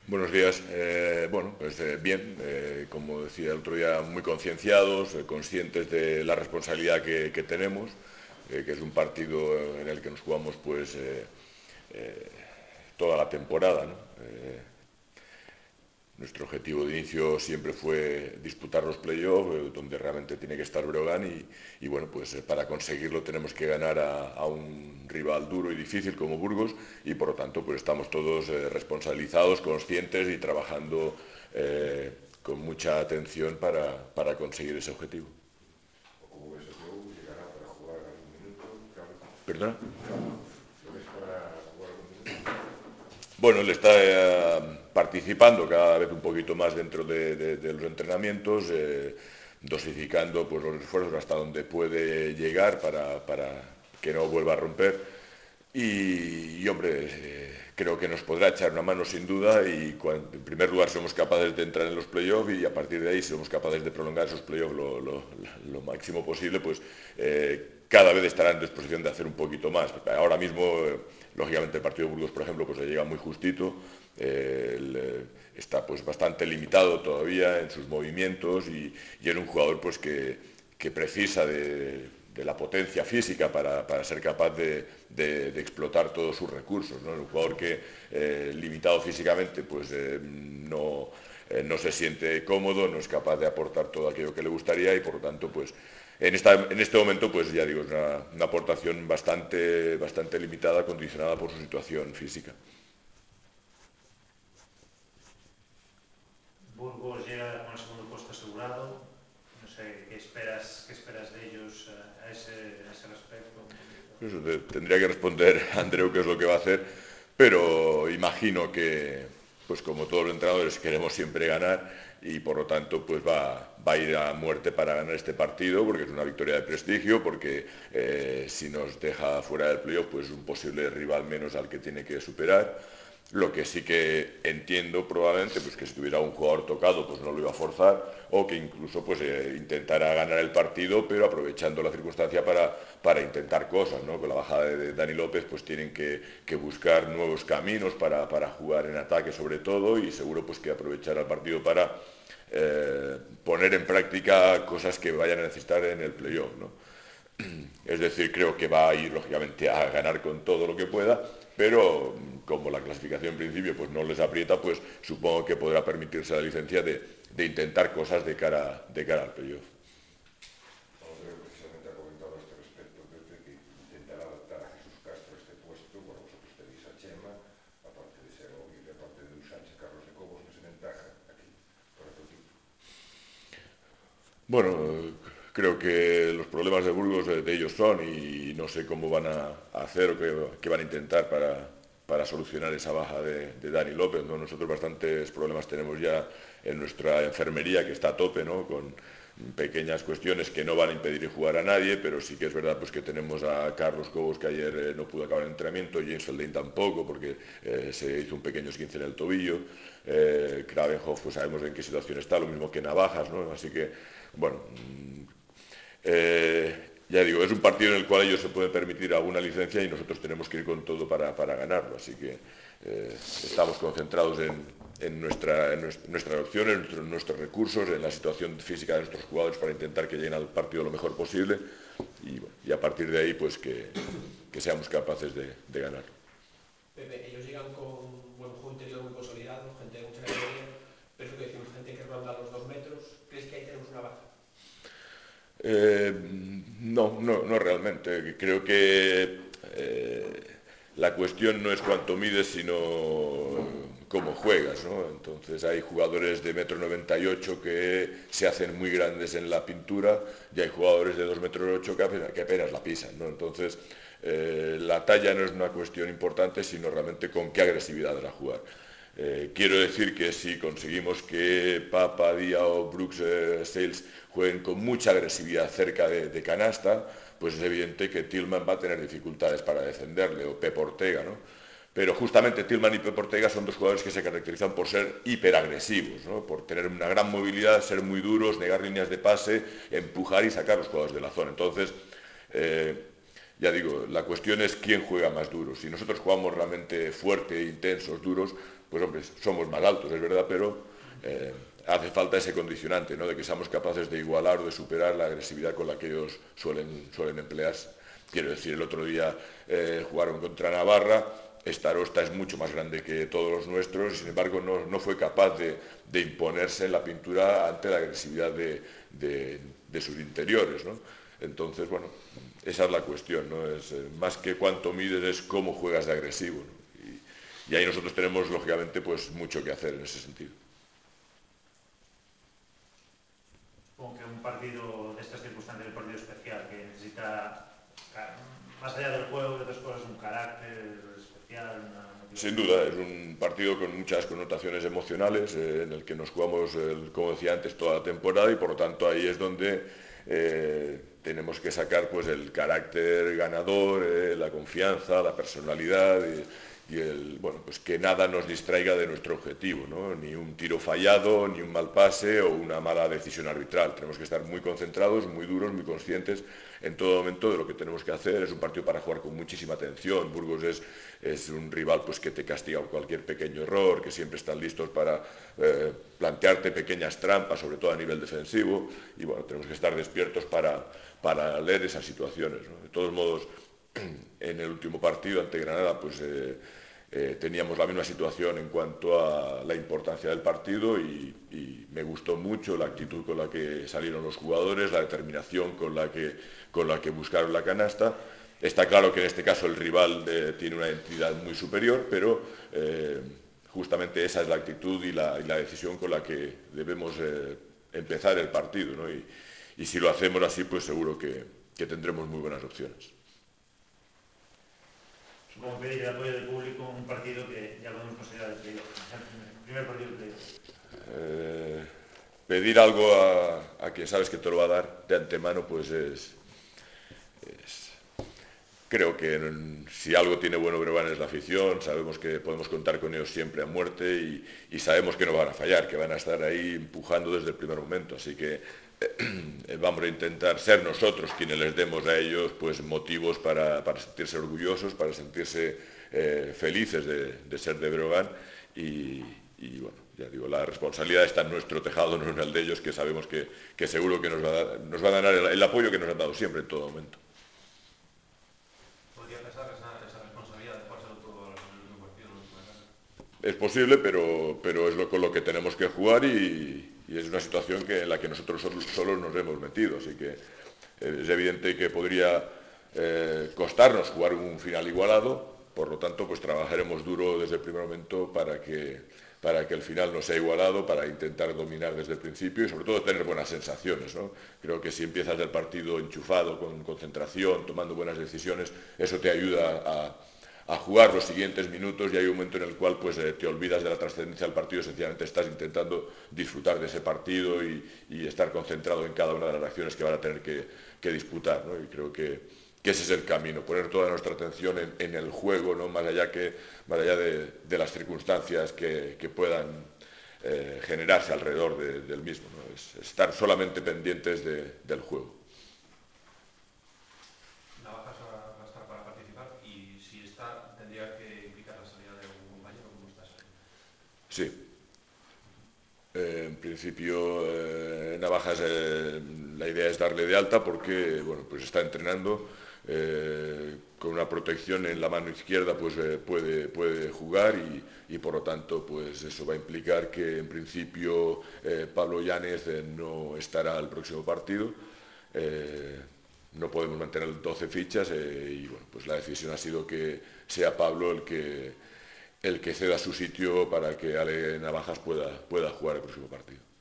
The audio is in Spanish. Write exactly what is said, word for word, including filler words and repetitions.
Buenos días. Eh, bueno, pues eh, bien, eh, como decía el otro día, muy concienciados, eh, conscientes de la responsabilidad que, que tenemos, eh, que es un partido en el que nos jugamos pues eh, eh, toda la temporada, ¿no? Eh, Nuestro objetivo de inicio siempre fue disputar los playoffs, eh, donde realmente tiene que estar Breogán y, y bueno, pues eh, para conseguirlo tenemos que ganar a, a un rival duro y difícil como Burgos y por lo tanto pues estamos todos eh, responsabilizados, conscientes y trabajando eh, con mucha atención para, para conseguir ese objetivo. O como ves el juego, llegará para jugar algún minuto, Carlos. ¿Perdona? Carlos, ¿lo ves para jugar algún minuto? Bueno, él está eh, participando cada vez un poquito más dentro de, de- de los entrenamientos, eh, dosificando pues, los esfuerzos hasta donde puede llegar para, para que no vuelva a romper. Y, y, hombre, eh, creo que nos podrá echar una mano sin duda y cuan- en primer lugar somos capaces de entrar en los playoffs y a partir de ahí si somos capaces de prolongar esos playoffs lo, lo- lo máximo posible, pues eh, cada vez estará en disposición de hacer un poquito más. Ahora mismo, eh, lógicamente el partido de Burgos, por ejemplo, pues le llega muy justito, eh, el, eh, está pues bastante limitado todavía en sus movimientos y, y es un jugador pues que, que precisa de, de la potencia física para, para ser capaz de, de, de, explotar todos sus recursos, ¿no? Un jugador que, eh, limitado físicamente, pues eh, no, eh, no se siente cómodo, no es capaz de aportar todo aquello que le gustaría y por lo tanto, pues en, esta, en este momento, pues ya digo, es una, una aportación bastante, bastante limitada, condicionada por su situación física. Burgos llega con el segundo puesto asegurado. No sé, ¿qué esperas, qué esperas de ellos eh, a ese, a ese respecto? Un poquito. Eso te- tendría que responder Andreu qué es lo que va a hacer, pero imagino que, pues como todos los entrenadores, queremos siempre ganar y por lo tanto pues va, va a ir a muerte para ganar este partido porque es una victoria de prestigio, porque eh, si nos deja fuera del playoff pues es un posible rival menos al que tiene que superar. Lo que sí que entiendo probablemente pues que si tuviera un jugador tocado pues no lo iba a forzar o que incluso pues eh, intentara ganar el partido pero aprovechando la circunstancia para, para intentar cosas, ¿no? Con la bajada de Dani López pues tienen que, que buscar nuevos caminos para, para, jugar en ataque sobre todo y seguro pues que aprovechar el partido para eh, poner en práctica cosas que vayan a necesitar en el playoff, ¿no? Es decir, creo que va a ir lógicamente a ganar con todo lo que pueda, pero como la clasificación en principio pues no les aprieta, pues supongo que podrá permitirse la licencia de, de intentar cosas de cara, de cara al playoff. Andreu precisamente ha comentado a este respecto, Pepe, que intentará adaptar a Jesús Castro a este puesto. Bueno, vosotros tenéis a Chema, aparte de Segovia, aparte de Un Sánchez, Carlos de Cobos, ¿qué se ventaja aquí para tu equipo? Bueno, creo que los problemas de Burgos de, de ellos son y no sé cómo van a, a hacer o qué, qué, van a intentar para, para solucionar esa baja de, de Dani López, ¿no? Nosotros bastantes problemas tenemos ya en nuestra enfermería que está a tope, ¿no? Con pequeñas cuestiones que no van a impedir jugar a nadie, pero sí que es verdad pues, que tenemos a Carlos Cobos que ayer eh, no pudo acabar el entrenamiento, James Feldane tampoco porque eh, se hizo un pequeño esguince en el tobillo, eh, Kravenhoff pues sabemos en qué situación está, lo mismo que Navajas, ¿no? Así que bueno, eh, ya digo, es un partido en el cual ellos se pueden permitir alguna licencia y nosotros tenemos que ir con todo para, para ganarlo. Así que eh, estamos concentrados en, en, nuestra, en nuestras opciones, en nuestros, nuestros recursos, en la situación física de nuestros jugadores para intentar que lleguen al partido lo mejor posible y, bueno, y a partir de ahí pues que, que seamos capaces de, de ganar. Pepe, ellos llegan con bueno, un juego interior muy consolidado, gente de mucha categoría, pero es lo que decimos, gente que ronda los dos metros. ¿Crees que ahí tenemos una baja? Eh, no, no, no realmente. Creo que eh, la cuestión no es cuánto mides, sino cómo juegas, ¿no? Entonces hay jugadores de metro noventa y ocho que se hacen muy grandes en la pintura y hay jugadores de dos metros ocho que apenas, que apenas la pisan, ¿no? Entonces eh, la talla no es una cuestión importante, sino realmente con qué agresividad vas a jugar. Eh, quiero decir que si conseguimos que Papa, Díaz o Brooks eh, Sales jueguen con mucha agresividad cerca de, de, canasta, pues es evidente que Tillman va a tener dificultades para defenderle, o Pep Ortega, ¿no? Pero justamente Tillman y Pep Ortega son dos jugadores que se caracterizan por ser hiperagresivos, ¿no? Por tener una gran movilidad, ser muy duros, negar líneas de pase, empujar y sacar a los jugadores de la zona. Entonces, eh, ya digo, la cuestión es quién juega más duro. Si nosotros jugamos realmente fuerte, intensos, duros, pues hombre, somos más altos, es verdad, pero eh, hace falta ese condicionante, ¿no? De que seamos capaces de igualar o de superar la agresividad con la que ellos suelen, suelen emplearse. Quiero decir, el otro día eh, jugaron contra Navarra. Starosta es mucho más grande que todos los nuestros y sin embargo no, no fue capaz de, de imponerse en la pintura ante la agresividad de, de, de sus interiores, ¿no? Entonces, bueno, esa es la cuestión, ¿no? Es, eh, más que cuánto mides es cómo juegas de agresivo, ¿no? Y, y ahí nosotros tenemos, lógicamente, pues mucho que hacer en ese sentido. Supongo que un partido de estas circunstancias, un partido especial que necesita, más allá del juego, de otras cosas, un carácter especial, una Sin motivación. duda, es un partido con muchas connotaciones emocionales, eh, en el que nos jugamos, el, como decía antes, toda la temporada y por lo tanto ahí es donde eh, tenemos que sacar pues el carácter ganador, eh, la confianza, la personalidad y, y el, bueno, pues que nada nos distraiga de nuestro objetivo, ¿no? Ni un tiro fallado, ni un mal pase o una mala decisión arbitral. Tenemos que estar muy concentrados, muy duros, muy conscientes en todo momento de lo que tenemos que hacer. Es un partido para jugar con muchísima atención. Burgos es, es un rival pues, que te castiga cualquier pequeño error, que siempre están listos para eh, plantearte pequeñas trampas, sobre todo a nivel defensivo, y bueno, tenemos que estar despiertos para, para leer esas situaciones, ¿no? De todos modos, en el último partido ante Granada, pues eh, eh, teníamos la misma situación en cuanto a la importancia del partido y, y me gustó mucho la actitud con la que salieron los jugadores, la determinación con la que, con la que buscaron la canasta. Está claro que en este caso el rival eh, tiene una entidad muy superior, pero eh, justamente esa es la actitud y la, y la decisión con la que debemos eh, empezar el partido, ¿no? Y, y si lo hacemos así, pues seguro que, que tendremos muy buenas opciones. Supongo pedir el apoyo del público en un partido que ya podemos considerar de playoff, el primer partido de playoff. Eh, pedir algo a, a quien sabes que te lo va a dar de antemano, pues es, es creo que en, si algo tiene bueno Breogán es la afición. Sabemos que podemos contar con ellos siempre a muerte y, y sabemos que no van a fallar, que van a estar ahí empujando desde el primer momento. Así que eh, vamos a intentar ser nosotros quienes les demos a ellos pues, motivos para, para sentirse orgullosos, para sentirse eh, felices de, de ser de Breogán y, y bueno, ya digo, la responsabilidad está en nuestro tejado, no en el de ellos, que sabemos que, que seguro que nos va, a dar, nos va a dar el, el apoyo que nos han dado siempre en todo momento. Podría pesar esa, esa responsabilidad de jugárselo todo en el último partido, en la última etapa. Es posible, pero, pero es lo, con lo que tenemos que jugar y, y es una situación que, en la que nosotros solos, solos nos hemos metido. Así que eh, es evidente que podría eh, costarnos jugar un final igualado. Por lo tanto, pues trabajaremos duro desde el primer momento para que, para que el final no sea igualado, para intentar dominar desde el principio y sobre todo tener buenas sensaciones, ¿no? Creo que si empiezas el partido enchufado, con concentración, tomando buenas decisiones, eso te ayuda a a jugar los siguientes minutos y hay un momento en el cual pues, eh, te olvidas de la trascendencia del partido, sencillamente estás intentando disfrutar de ese partido y, y estar concentrado en cada una de las acciones que van a tener que, que disputar, ¿no? Y creo que, que ese es el camino, poner toda nuestra atención en, en el juego, ¿no? Más allá, que, más allá de, de las circunstancias que, que puedan eh, generarse alrededor de, del mismo, ¿no? Es estar solamente pendientes de, del juego. Navajas va a estar para participar y si está, tendría que implicar la salida de algún compañero. ¿Cómo está eso? Sí. Eh, en principio, eh, Navajas, eh, la idea es darle de alta porque bueno, pues está entrenando eh, con una protección en la mano izquierda, pues eh, puede, puede jugar y, y por lo tanto pues eso va a implicar que en principio eh, Pablo Yáñez eh, no estará al próximo partido. Eh, no podemos mantener doce fichas eh, y bueno, pues la decisión ha sido que sea Pablo el que el que ceda su sitio para que Ale Navajas pueda, pueda jugar el próximo partido.